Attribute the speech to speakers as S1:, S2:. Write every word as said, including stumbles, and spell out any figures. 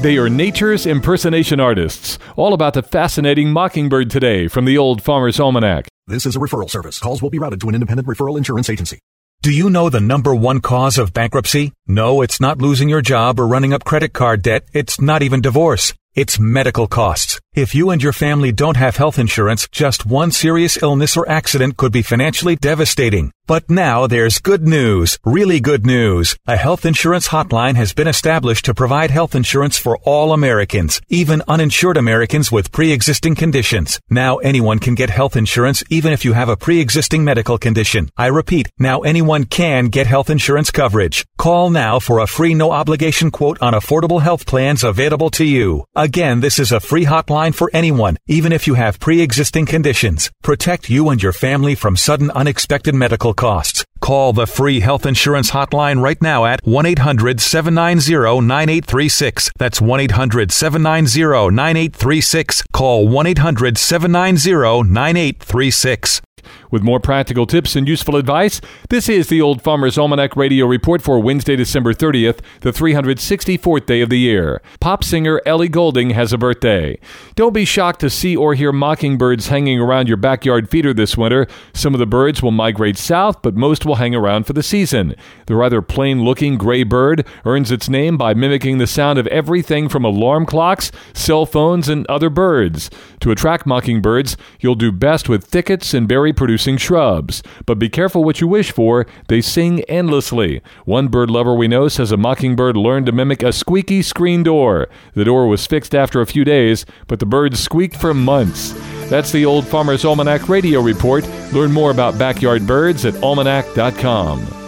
S1: They are nature's impersonation artists. All about the fascinating mockingbird today from the Old Farmer's Almanac.
S2: This is a referral service. Calls will be routed to an independent referral insurance agency.
S3: Do you know the number one cause of bankruptcy? No, it's not losing your job or running up credit card debt. It's not even divorce. It's medical costs. If you and your family don't have health insurance, just one serious illness or accident could be financially devastating. But now there's good news, really good news. A health insurance hotline has been established to provide health insurance for all Americans, even uninsured Americans with pre-existing conditions. Now anyone can get health insurance even if you have a pre-existing medical condition. I repeat, now anyone can get health insurance coverage. Call now for a free no-obligation quote on affordable health plans available to you. Again, this is a free hotline for anyone, even if you have pre-existing conditions. Protect you and your family from sudden unexpected medical costs. Call the free health insurance hotline right now at one eight hundred seven nine zero nine eight three six. That's one eight hundred seven nine zero nine eight three six. Call one eight hundred seven nine zero nine eight three six.
S1: With more practical tips and useful advice, this is the Old Farmer's Almanac Radio Report for Wednesday, December thirtieth, the three hundred sixty-fourth day of the year. Pop singer Ellie Goulding has a birthday. Don't be shocked to see or hear mockingbirds hanging around your backyard feeder this winter. Some of the birds will migrate south, but most will hang around for the season. The rather plain-looking gray bird earns its name by mimicking the sound of everything from alarm clocks, cell phones, and other birds. To attract mockingbirds, you'll do best with thickets and berry-producing shrubs. But be careful what you wish for. They sing endlessly. One bird lover we know says a mockingbird learned to mimic a squeaky screen door. The door was fixed after a few days, but the bird squeaked for months. That's the Old Farmer's Almanac Radio Report. Learn more about backyard birds at almanac dot com.